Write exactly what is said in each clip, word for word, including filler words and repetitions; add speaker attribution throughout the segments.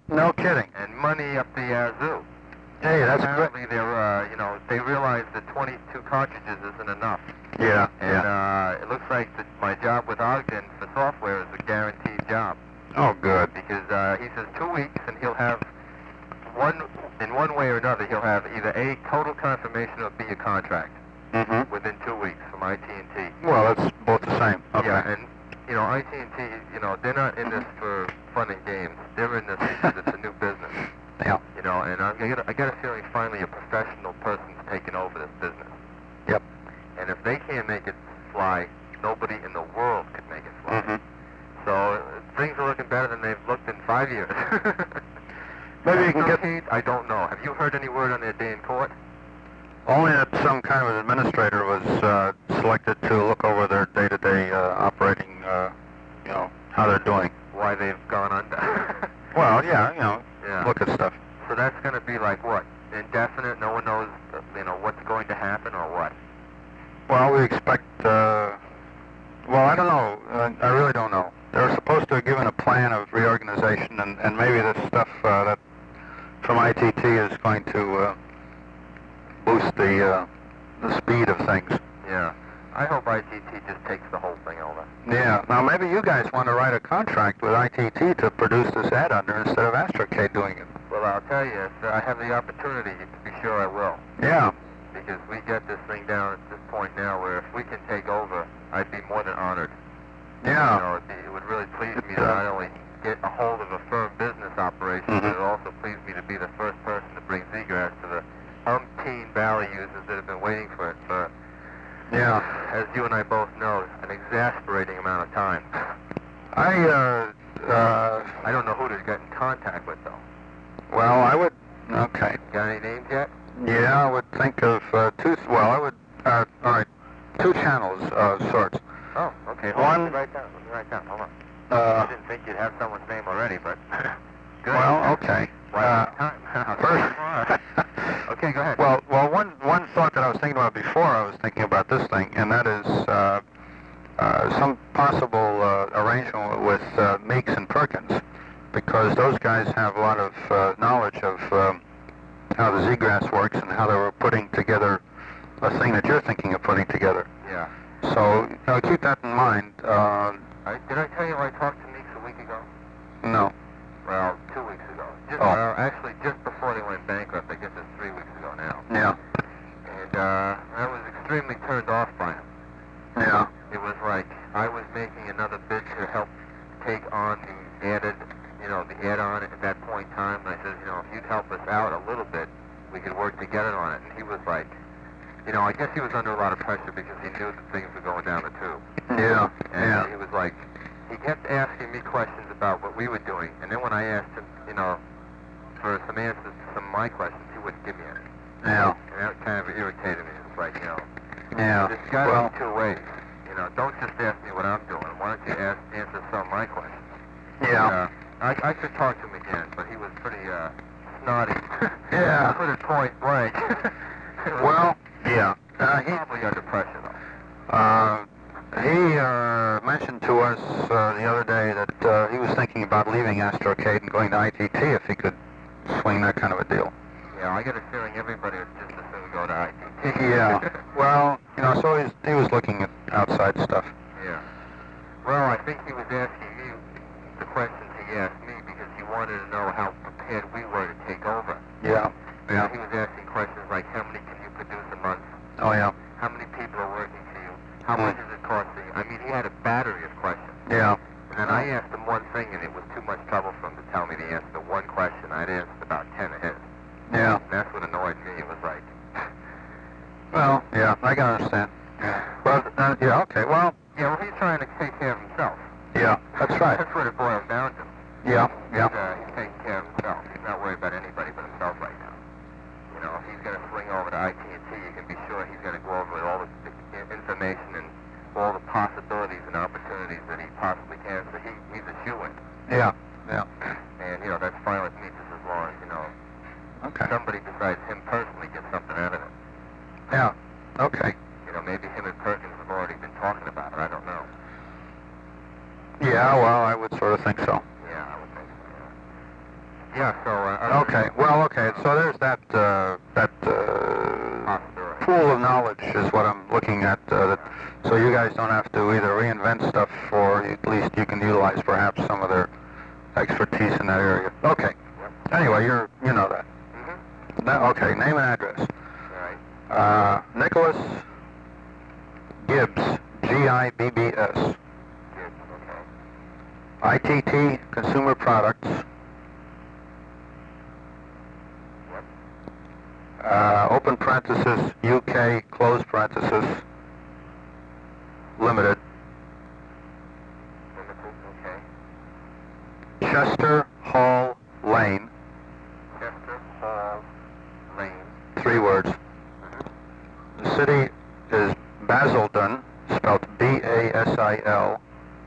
Speaker 1: No kidding.
Speaker 2: And money up the yazoo.
Speaker 1: Hey, that's good.
Speaker 2: Apparently they're, uh, you know, they realize that twenty-two cartridges isn't enough.
Speaker 1: Yeah,
Speaker 2: And
Speaker 1: yeah.
Speaker 2: uh, it looks like that my job with Ogden for software is a guaranteed job.
Speaker 1: Oh, good.
Speaker 2: Because uh, he says two weeks and he'll have one, in one way or another, he'll have either A, total confirmation, or B, a contract
Speaker 1: Mm-hmm.
Speaker 2: within two weeks from I T and T.
Speaker 1: Well, it's both the same. Okay.
Speaker 2: Yeah, and, you know, I T and T, you know, they're not in this for fun and games. They're in this because it's a new business.
Speaker 1: Yeah.
Speaker 2: You know, and I got, a, I got a feeling finally a professional person's taken over this business.
Speaker 1: Yep.
Speaker 2: And if they can't make it fly, nobody in the world could make it fly.
Speaker 1: Mm-hmm.
Speaker 2: So uh, things are looking better than they've looked in five years.
Speaker 1: Maybe you can get...
Speaker 2: I don't know. Have you heard any word on their day in court?
Speaker 1: Only that some kind of administrator was uh, selected to look over their day-to-day uh, operating, uh, you know, how they're doing.
Speaker 2: Why they've gone under.
Speaker 1: Well, yeah, you know,
Speaker 2: yeah.
Speaker 1: look at stuff.
Speaker 2: So that's going to be like what? Indefinite? No one knows, uh, you know, what's going to happen or what?
Speaker 1: Well, we expect, uh, well, I don't know. Uh, I really don't know. They're supposed to have given a plan of reorganization, and, and maybe this stuff uh, that from I T T is going to uh, boost the uh, the speed of things.
Speaker 2: Yeah. I hope I T T just takes the whole thing over.
Speaker 1: Yeah. Now, maybe you guys want to write a contract with I T T to produce this ad under instead of Astrocade doing it.
Speaker 2: Well, I'll tell you, if I have the opportunity, to be sure I will.
Speaker 1: Yeah.
Speaker 2: Because we get this thing down at this point now where if we can take over, I'd be more than honored.
Speaker 1: Yeah.
Speaker 2: You know, it'd be, it would really please me to not only get a hold of a firm business operation,
Speaker 1: Mm-hmm.
Speaker 2: but it would also please me to be the first person to bring Seagrass to the umpteen Valley users that have been waiting for it for,
Speaker 1: Yeah.
Speaker 2: as you and I both know, an exasperating amount of time.
Speaker 1: I, uh, uh,
Speaker 2: I don't know who to get in contact with, though.
Speaker 1: well, I would, okay.
Speaker 2: Got any names yet?
Speaker 1: Yeah, I would think of uh, two, well, I would, uh, all right, two channels of sorts.
Speaker 2: Oh, okay. Hold
Speaker 1: One-
Speaker 2: on. Let me write down. Let me write down. Hold on. I
Speaker 1: Uh,
Speaker 2: didn't think you'd have someone's name already, but good.
Speaker 1: well, okay.
Speaker 2: Why
Speaker 1: Uh,
Speaker 2: time?
Speaker 1: first,
Speaker 2: Okay, go ahead.
Speaker 1: well, well, one, one thought that I was thinking about before I was thinking about this thing, and that is uh, uh, some possible uh, arrangement with uh, Meeks and Perkins, because those guys have a lot of uh, knowledge of um, how the Z-Grass works and how they were putting together a thing that you're thinking of putting together.
Speaker 2: Yeah.
Speaker 1: So, you know, keep that in mind. Uh,
Speaker 2: I, did I tell you I talked to Meeks a week ago?
Speaker 1: no.
Speaker 2: Well, two weeks ago. Just,
Speaker 1: Oh.
Speaker 2: well, actually, just before they went bankrupt. I guess it's three weeks ago now.
Speaker 1: Yeah.
Speaker 2: And uh, I was extremely turned off by him.
Speaker 1: Yeah.
Speaker 2: It was like I was making another bid to help take on the added, you know, the add-on at that point in time. And I said, you know, if you'd help us out a little bit, we could work together on it. And he was like, you know, I guess he was under a lot of pressure because he knew that things were going down the tube.
Speaker 1: Yeah.
Speaker 2: And
Speaker 1: Yeah.
Speaker 2: he was like, he kept asking me questions about what we were doing. And then when I asked him, you know, for some answers to some of my questions, he wouldn't give me any.
Speaker 1: Yeah.
Speaker 2: And that kind of irritated me. It's like, you know,
Speaker 1: Yeah.
Speaker 2: there's got to
Speaker 1: Well,
Speaker 2: be two ways. You know, don't just ask me what I'm doing. Why don't you ask, answer some of my questions?
Speaker 1: yeah.
Speaker 2: Uh, I, I could talk to him again, but he was pretty uh, snotty.
Speaker 1: Yeah.
Speaker 2: Put it point blank.
Speaker 1: Well, yeah. Uh, he,
Speaker 2: Probably under pressure, though.
Speaker 1: uh, he uh, mentioned to us uh, the other day that uh, he was thinking about leaving Astrocade and going to I T T if he could swing that kind of a deal.
Speaker 2: Yeah, I get a feeling everybody would just as soon go to I T T.
Speaker 1: Yeah. Well, you know, so he's, he was looking at outside stuff.
Speaker 2: Yeah. Well, I think he was asking me the questions he asked me because he wanted to know how prepared we were to take over.
Speaker 1: Yeah. Yeah.
Speaker 2: He was asking questions like, how many can you produce a month?
Speaker 1: Oh, yeah.
Speaker 2: How many people are working for you? How
Speaker 1: Hmm.
Speaker 2: much is it costing you? I mean, he had a battery of questions.
Speaker 1: Yeah.
Speaker 2: And then I asked him one thing, and it was too much trouble for him to tell me the answer to one question. I'd answered about ten of his.
Speaker 1: Yeah.
Speaker 2: And that's what annoyed me. It was like,
Speaker 1: Well, yeah, I can understand. Well, uh, yeah, okay, well,
Speaker 2: yeah, well, he's trying to take care of himself.
Speaker 1: yeah, that's right.
Speaker 2: That's what it boils down to.
Speaker 1: Yeah,
Speaker 2: He's,
Speaker 1: yeah.
Speaker 2: uh, he's taking care of himself. He's not worried about anybody but himself right now. You know, if he's going to swing over to I T and T, you can be sure he's going to go over all the the information and all the possibilities and opportunities that he possibly can. So he, he's a shoo-in.
Speaker 1: Yeah, yeah.
Speaker 2: And, you know, that's fine with me just as long as, you know,
Speaker 1: Okay.
Speaker 2: somebody besides him personally gets something out of it.
Speaker 1: Yeah, okay.
Speaker 2: You know, maybe him and Perkins have already been talking about it. I don't know.
Speaker 1: Yeah, well, I would sort of think so.
Speaker 2: Yeah, I would think so, yeah. Yeah, so... Uh,
Speaker 1: okay, well, okay, so there's that, uh, that uh, pool of knowledge is what I'm looking at, uh, that, so you guys don't have to either reinvent stuff, or at least you can utilize perhaps some of their expertise in that area. Okay.
Speaker 2: Yep.
Speaker 1: Anyway, you're, you know that.
Speaker 2: Mm-hmm.
Speaker 1: Now, okay, name and address.
Speaker 2: Right.
Speaker 1: Uh, Nicholas Gibbs, G I B B S.
Speaker 2: Gibbs, okay.
Speaker 1: I T T Consumer Products.
Speaker 2: Yep.
Speaker 1: Uh, open parenthesis, U K, close parenthesis, limited.
Speaker 2: Limited, okay.
Speaker 1: Chester Hall Lane,
Speaker 2: Chester Hall Lane.
Speaker 1: three words.
Speaker 2: Mm-hmm.
Speaker 1: The city is Basildon, spelled B A S I L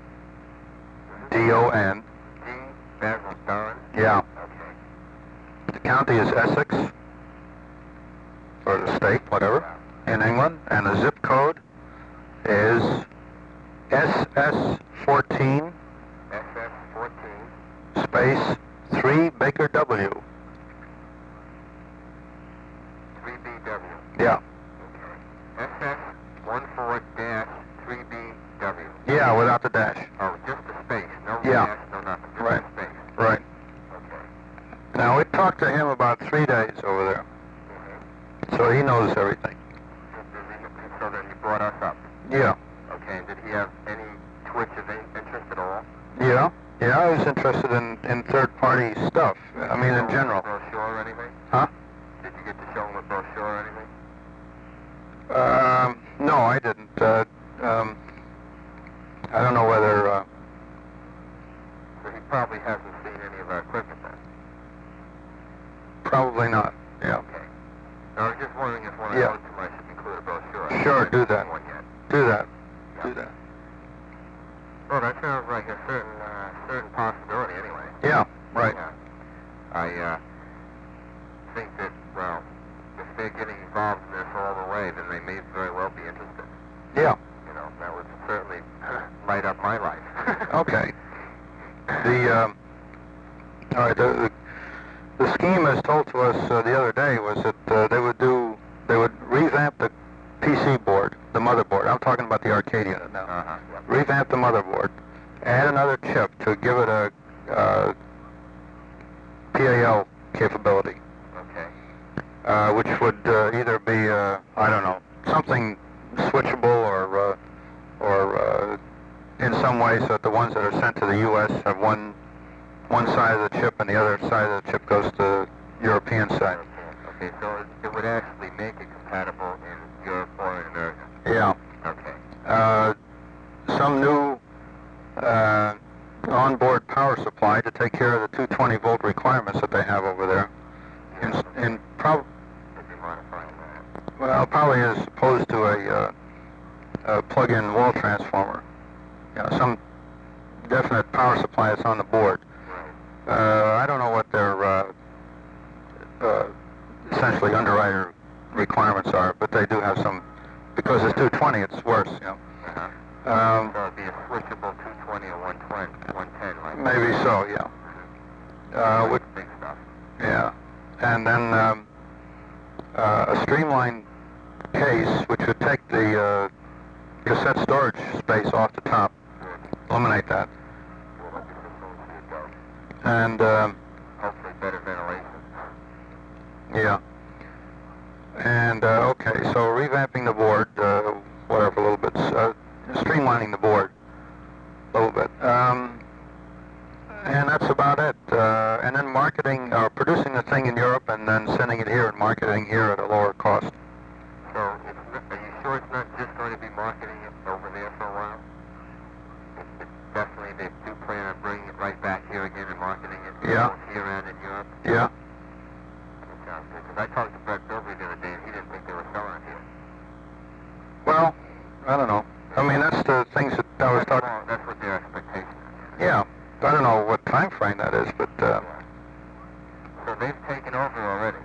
Speaker 1: D O N.
Speaker 2: D. Basildon.
Speaker 1: Yeah.
Speaker 2: Okay.
Speaker 1: The county is Essex, or the state, whatever, in England, and the zip code is S S fourteen
Speaker 2: S S fourteen.
Speaker 1: space three Baker W.
Speaker 2: three B W.
Speaker 1: Yeah.
Speaker 2: Okay. S S fourteen dash three B W.
Speaker 1: Yeah, without the dash.
Speaker 2: Oh, just a space. No
Speaker 1: Yeah.
Speaker 2: dash, no nothing. Just
Speaker 1: Right.
Speaker 2: a space.
Speaker 1: Right.
Speaker 2: Okay.
Speaker 1: Now, we talked to him about three days over there,
Speaker 2: Mm-hmm.
Speaker 1: so he knows everything.
Speaker 2: So then he brought us up.
Speaker 1: Yeah.
Speaker 2: Okay, and did he have any twitch of in- interest at all?
Speaker 1: Yeah. Yeah, I was interested in, in third-party stuff. I mean, in general.
Speaker 2: Brochure or anything?
Speaker 1: Huh?
Speaker 2: Did you get to show him a brochure or anything?
Speaker 1: Um, no, I didn't. Uh, um, I don't know whether... Uh,
Speaker 2: So he probably hasn't seen any of our equipment then.
Speaker 1: probably not. Yeah.
Speaker 2: Okay. I was just wondering if when
Speaker 1: Yeah.
Speaker 2: I wrote to him I should include a brochure. I
Speaker 1: Sure,
Speaker 2: haven't
Speaker 1: do
Speaker 2: seen
Speaker 1: that.
Speaker 2: One yet.
Speaker 1: Do that.
Speaker 2: Yeah.
Speaker 1: Do that.
Speaker 2: Well, that sounds like a certain uh, certain possibility anyway.
Speaker 1: Yeah, right.
Speaker 2: Yeah. I uh, think that, well, if they're getting involved in this all the way, then they may very well be interested.
Speaker 1: Yeah.
Speaker 2: You know, that would certainly light up my life.
Speaker 1: Okay. The, um, all right, the, the, the scheme as told to us uh, the other day was that uh, they would do, they would revamp the P C board, the motherboard. I'm talking about the arcade unit now.
Speaker 2: Uh-huh.
Speaker 1: Revamp the motherboard, add another chip to give it a uh, P A L capability,
Speaker 2: Okay.
Speaker 1: uh, which would uh, either be, uh, I don't know, something switchable or, uh, or uh, in some way so that the ones that are sent to the U S have one, one side of the chip and the other side of the chip goes to the European side.
Speaker 2: Okay, so it, it would actually make it compatible in Europe or in America.
Speaker 1: Yeah.
Speaker 2: Okay.
Speaker 1: Uh, some new uh, onboard power supply to take care of the two twenty volt requirements that they have over there. In, in prob
Speaker 2: Would be modifying that.
Speaker 1: well, probably as opposed to a, uh, a plug-in wall transformer. You know, some definite power supply that's on the board.
Speaker 2: Right.
Speaker 1: Uh, I don't know what their uh, uh, essentially underwriter requirements are, but they do have some. Because it's two twenty, it's worse. You know.
Speaker 2: Uh-huh.
Speaker 1: Um,
Speaker 2: So it'd be a switchable two twenty or one twenty, one ten, like
Speaker 1: maybe so, yeah. Uh, with,
Speaker 2: big stuff.
Speaker 1: yeah, and then um, uh, a streamlined case which would take the uh, cassette storage space off the top, eliminate that,
Speaker 2: Well, let me just go and see it go.
Speaker 1: and um,
Speaker 2: Hopefully better ventilation.
Speaker 1: yeah, and uh, okay, so revamping the board, uh, whatever, a little bit, uh, streamlining the board a little bit, um, and that's about it. Uh, and then marketing, uh, producing the thing in Europe and then sending it here and marketing here at a lower cost.
Speaker 2: So, it's not, are you sure it's not just going to be marketing it over there for a while? It, it definitely, they do plan on bringing it right back here again and marketing it
Speaker 1: Yeah.
Speaker 2: both here and in Europe.
Speaker 1: Yeah.
Speaker 2: That sounds good. Because I talked to Brett Bilbrey the other day and he didn't think they were selling it here.
Speaker 1: Well, I don't know. I mean, that's the things that I was
Speaker 2: That's,
Speaker 1: talking.
Speaker 2: well, that's what their expectation is.
Speaker 1: Yeah, I don't know what time frame that is, but uh,
Speaker 2: Yeah. So they've taken over already.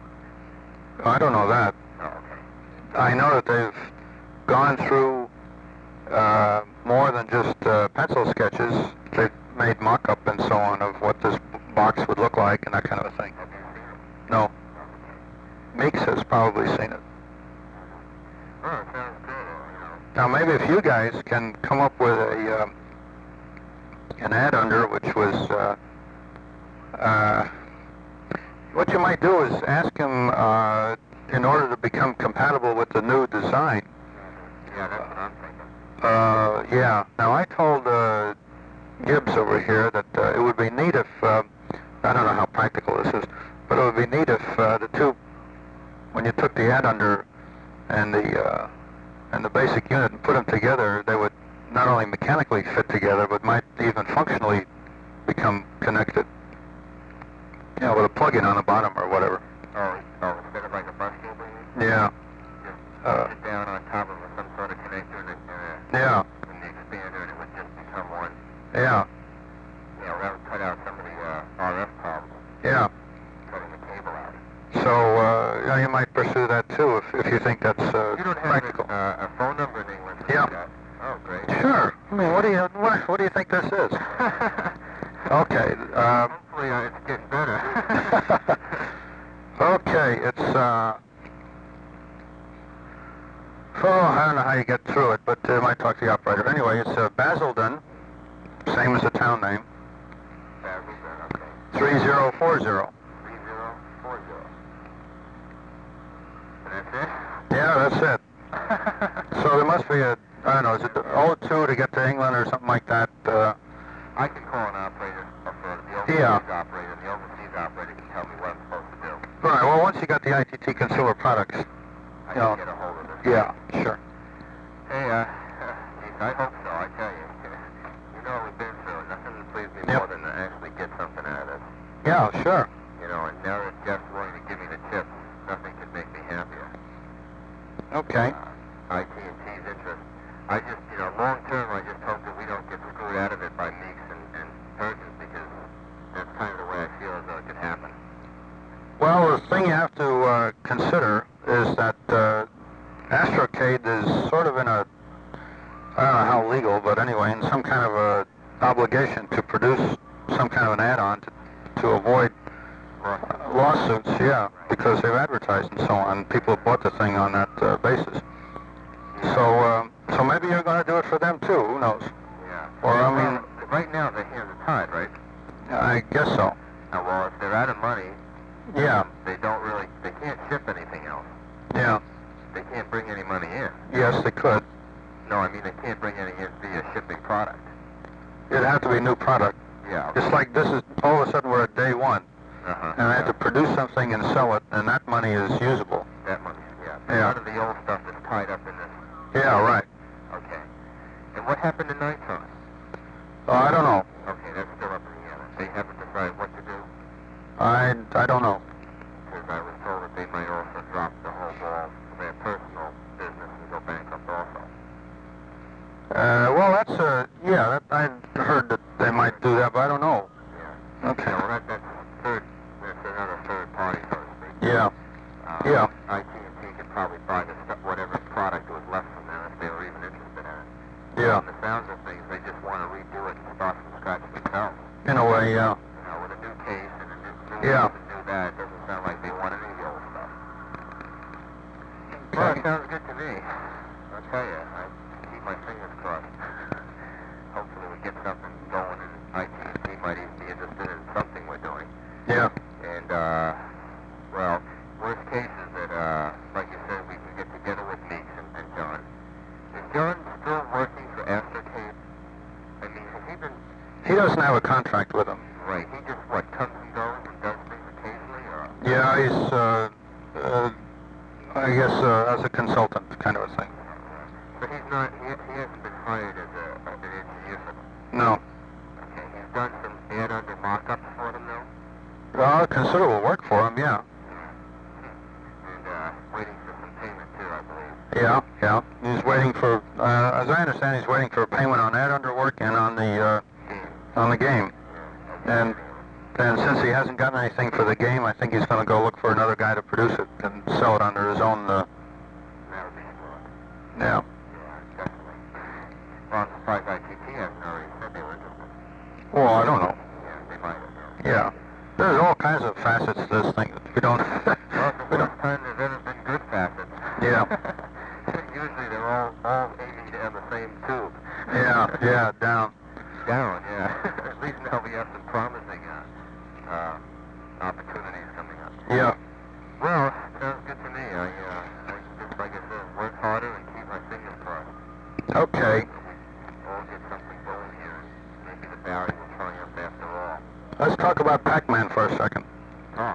Speaker 1: I don't know that.
Speaker 2: Oh, okay.
Speaker 1: I know that they've gone through uh, more than just uh, pencil sketches. They've made mock-up and so on of what this b- box would look like, and that kind of a thing.
Speaker 2: Have you seen it?
Speaker 1: No. Meeks has probably seen it.
Speaker 2: Oh, it sounds good, you know.
Speaker 1: Now maybe if you guys can come up with a um, an ad under which was uh, uh, what you might do is ask him uh, in order to become compatible with the new design.
Speaker 2: Yeah, that's what I'm thinking.
Speaker 1: Uh, yeah. Now I told uh, Gibbs over here that uh, it would be neat if uh, I don't know how practical this is, but it would be neat if uh, the two, when you took the ad under and the uh, and the basic unit and put them together, they would not only mechanically fit together, but might even functionally become connected. You know, with a plug-in on the bottom or whatever.
Speaker 2: Oh, oh, instead of like a bus cable? you mean?
Speaker 1: Yeah.
Speaker 2: Just
Speaker 1: Uh,
Speaker 2: sit down on top of some sort of connector and, uh,
Speaker 1: Yeah.
Speaker 2: and the expander, and it would just become one.
Speaker 1: Yeah.
Speaker 2: You know, that would cut out some of the uh, R F problems,
Speaker 1: Yeah.
Speaker 2: cutting the cable out.
Speaker 1: So uh, yeah, you might pursue that too if, if you think that's uh,
Speaker 2: You don't have
Speaker 1: practical.
Speaker 2: a, uh, a phone number in England for
Speaker 1: Yeah.
Speaker 2: that? Oh, great.
Speaker 1: Sure. I mean, what do you what, what do you think this is? Okay. Um,
Speaker 2: Hopefully uh, it's getting better.
Speaker 1: okay. It's uh. Oh, I don't know how you get through it, but uh, I might talk to the operator. Anyway, it's uh, Basildon, same as the town name,
Speaker 2: Basildon, okay.
Speaker 1: three zero four zero.
Speaker 2: three zero four zero. And that's it?
Speaker 1: Yeah, that's it. So there must be a, I don't know, is it oh two to get to England or something like that? Uh,
Speaker 2: I can call an operator, or for the overseas
Speaker 1: Yeah.
Speaker 2: operator, and the overseas operator can tell me what I'm supposed to do.
Speaker 1: all right, well, once you got the I T T Consumer Products,
Speaker 2: I
Speaker 1: Yeah.
Speaker 2: can get a hold of it.
Speaker 1: yeah, sure.
Speaker 2: Hey, uh, geez, I hope so, I tell you. You know what we've been through. Nothing would please me
Speaker 1: Yep.
Speaker 2: more than to actually get something out of this.
Speaker 1: Yeah, sure.
Speaker 2: You know, and now that Jeff's willing to give me the tips, nothing could make me happier.
Speaker 1: Okay.
Speaker 2: Uh, I T and T's interest. I just, you know, long term, I just hope that we don't get screwed out of it by Meeks and, and Perkins, because that's kind of the way I feel as though it could happen.
Speaker 1: Well, the thing you have to uh, consider is that uh, Astrocade is sort of in a, I don't know how legal, but anyway, in some kind of a obligation to produce some kind of an add-on to, to avoid uh, lawsuits, yeah, because they've advertised and so on. People have bought the thing on that uh, basis. So, uh, so maybe you're going to do it for them too. Who knows?
Speaker 2: Yeah.
Speaker 1: Or I mean,
Speaker 2: Well, right now their hands are tied, right?
Speaker 1: I guess so.
Speaker 2: Now, well, if they're out of money,
Speaker 1: Yeah.
Speaker 2: they don't really, they can't ship anything else.
Speaker 1: Yeah.
Speaker 2: They can't bring any money in.
Speaker 1: Yes, they could.
Speaker 2: No, I mean they can't bring any in via shipping product.
Speaker 1: It'd have to be a new product.
Speaker 2: Yeah.
Speaker 1: It's like this is all of a sudden we're at day one,
Speaker 2: Uh-huh.
Speaker 1: and I have to produce something and sell it, and that money is usable.
Speaker 2: That money, yeah. But
Speaker 1: Yeah.
Speaker 2: none of the old stuff is tied up in this.
Speaker 1: Yeah, right.
Speaker 2: Okay. And what happened to Nitron?
Speaker 1: Oh, I don't know.
Speaker 2: Okay, that's still up in the air. They haven't decided what to do,
Speaker 1: I, I don't know.
Speaker 2: because I was told that they might also drop the whole ball for their personal business and go bankrupt also.
Speaker 1: Uh, well, that's uh, yeah. That, I heard that they might do that, but I don't know.
Speaker 2: Yeah.
Speaker 1: Okay.
Speaker 2: Yeah, well, that, that's third, that's another third party, so to speak.
Speaker 1: Yeah.
Speaker 2: Uh,
Speaker 1: Yeah.
Speaker 2: I T and T could probably buy the stuff, whatever product was left from them, if they were even interested in it.
Speaker 1: Yeah.
Speaker 2: From the sounds of things, they just want to redo it and start from scratch themselves.
Speaker 1: In a way, yeah.
Speaker 2: You know, with a new case and a new, new
Speaker 1: Yeah.
Speaker 2: this and new that, it doesn't sound like they want any of the old stuff. Well, it sounds good to me. I'll tell you, I keep my fingers crossed. Hopefully we get something going, and I T and T might even be interested in something we're doing.
Speaker 1: Yeah.
Speaker 2: And, uh, well, worst case is that, uh, like you said, we can get together with Meeks and, and John. Is John still working for Astrocade? I mean, has he been...
Speaker 1: He doesn't have a contract with them.
Speaker 2: Right, he just, what, comes and goes and does things occasionally, or...
Speaker 1: Yeah, he's, uh, uh, I guess, uh, as a consultant kind of a thing.
Speaker 2: But he's not, he, he hasn't been hired as a, as an engineer for them.
Speaker 1: No.
Speaker 2: Okay, he's done some add under mock-ups for them, though?
Speaker 1: Well, considerable work for him, yeah.
Speaker 2: And, uh, waiting for some payment, too, I believe.
Speaker 1: Yeah, yeah. He's waiting for, uh, as I understand, he's waiting for a payment on that under work and on the, uh,
Speaker 2: Game.
Speaker 1: on the game.
Speaker 2: Yeah.
Speaker 1: And and since he hasn't gotten anything for the game, I think he's going to go look for another guy to produce it and sell it under his own, uh,
Speaker 2: That would be smart.
Speaker 1: yeah.
Speaker 2: Yeah, definitely. Well, I'm surprised I T T hasn't already said they were interested.
Speaker 1: Well, I don't know.
Speaker 2: Yeah, they might have.
Speaker 1: Yeah. there's all kinds of facets to this thing that we don't...
Speaker 2: Well, it's the
Speaker 1: we
Speaker 2: first
Speaker 1: don't
Speaker 2: time there's ever been good facets.
Speaker 1: yeah.
Speaker 2: Usually they're all, all aiming down the same tube.
Speaker 1: Yeah, yeah, down.
Speaker 2: Down, yeah. At least now we have some promising uh, uh, opportunities coming up.
Speaker 1: Yeah.
Speaker 2: Well, sounds good to me. I, uh, I just, like I said, work harder and keep my fingers crossed.
Speaker 1: Okay.
Speaker 2: We'll all get something going here. Maybe the Barry will triumph after all.
Speaker 1: Let's talk about Pac-Man for a second.
Speaker 2: Oh.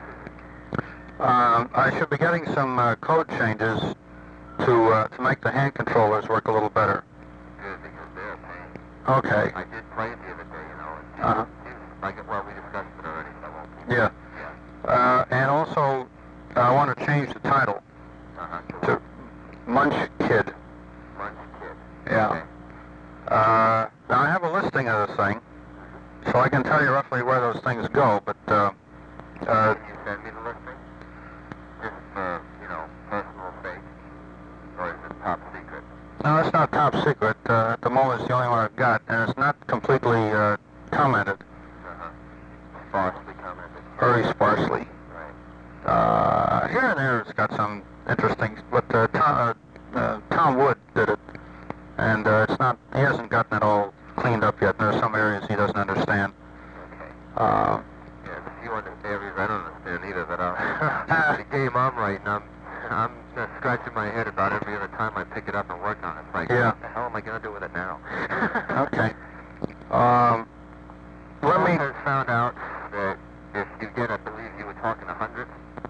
Speaker 1: Um, I should be getting some uh, code changes to uh, to make the hand controllers work a little better.
Speaker 2: Good, because they're a pain.
Speaker 1: Okay.
Speaker 2: I did play it the other day, you know. It,
Speaker 1: Uh-huh.
Speaker 2: it's like, well, we discussed it already, so I won't keep
Speaker 1: Yeah.
Speaker 2: it. Yeah.
Speaker 1: Uh, and also, I want to change the title
Speaker 2: Uh-huh.
Speaker 1: to Munch Kid.
Speaker 2: Munch Kid.
Speaker 1: Yeah.
Speaker 2: Okay.
Speaker 1: Uh, now I have a listing of this thing, so I can tell you roughly where those things go, but uh, uh,
Speaker 2: Can you send me the listing? Just for, you know, personal sake? Or is it top secret?
Speaker 1: no, it's not top secret. Uh, at the moment, it's the only one I've got, and it's not completely uh, commented,
Speaker 2: Uh-huh. Sparsely commented.
Speaker 1: very sparsely.
Speaker 2: Right.
Speaker 1: Uh, here and there, it's got some interesting, but uh, Tom, uh, uh, Tom Wood did it, and uh, it's not. He hasn't gotten it all cleaned up yet. There's some areas he doesn't understand.
Speaker 2: Okay.
Speaker 1: Uh,
Speaker 2: Yeah, there's a few other areas I don't understand either, but uh, the game I'm writing, I'm, I'm uh, scratching my head about every other time I pick it up and work on it. It's like,
Speaker 1: Yeah.
Speaker 2: what the hell am I going to do with it now?
Speaker 1: okay. Um, let me.
Speaker 2: has found out that if you get, I believe you were talking a hundred.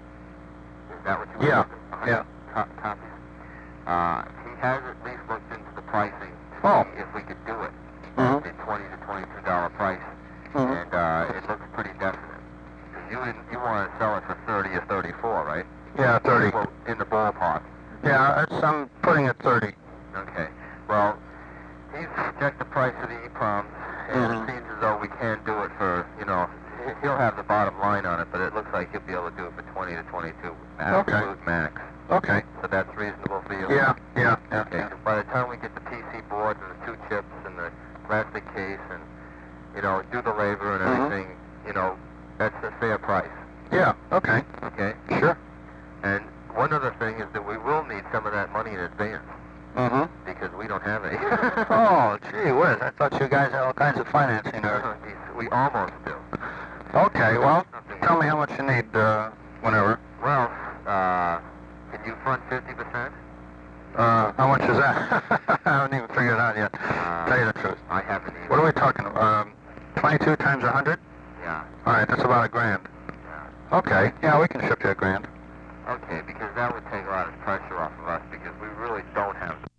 Speaker 2: Is that what you were
Speaker 1: Yeah,
Speaker 2: talking? A hundred
Speaker 1: yeah.
Speaker 2: co- copies. Uh, he has at least looked into the pricing to
Speaker 1: Oh.
Speaker 2: see if we could do it.
Speaker 1: Mhm.
Speaker 2: The twenty to twenty-two dollar price,
Speaker 1: Mhm.
Speaker 2: and uh, it looks pretty definite. 'Cause you didn't, you want to sell it for thirty or thirty-four, right?
Speaker 1: Yeah, thirty.
Speaker 2: Well, in the ballpark.
Speaker 1: Yeah, it's, I'm putting it thirty.
Speaker 2: Okay. Well, he's checked the price of the EPROMs, and
Speaker 1: Mhm.
Speaker 2: it seems as though we can do it for, you know, he- he'll have the bottom line on it, but it looks like he'll be able to do it for twenty to twenty-two,
Speaker 1: Okay.
Speaker 2: absolute max.
Speaker 1: Okay.
Speaker 2: So that's reasonable for you?
Speaker 1: Yeah, yeah, yeah.
Speaker 2: Okay.
Speaker 1: yeah.
Speaker 2: So by the time we get the P C boards and the two chips and the plastic case and, you know, do the labor and
Speaker 1: Mhm.
Speaker 2: everything, you know, that's a fair price.
Speaker 1: Yeah, okay.
Speaker 2: Okay?
Speaker 1: Sure.
Speaker 2: And one other thing is that we will need some of that money in advance,
Speaker 1: Mm-hmm.
Speaker 2: because we don't have any.
Speaker 1: Oh, gee whiz, I thought you guys had all kinds of financing there.
Speaker 2: We almost do.
Speaker 1: Okay, well, tell me how much you need, uh, whenever.
Speaker 2: Well, uh, can you front fifty percent?
Speaker 1: Uh, how much is that? I haven't even figured it out yet.
Speaker 2: Uh,
Speaker 1: Tell you the truth.
Speaker 2: I haven't even.
Speaker 1: What are we talking about? Um, twenty-two times a hundred?
Speaker 2: Yeah,
Speaker 1: All right, that's about a grand.
Speaker 2: yeah.
Speaker 1: Okay, yeah, we can ship you a grand.
Speaker 2: Okay, because that would take a lot of pressure off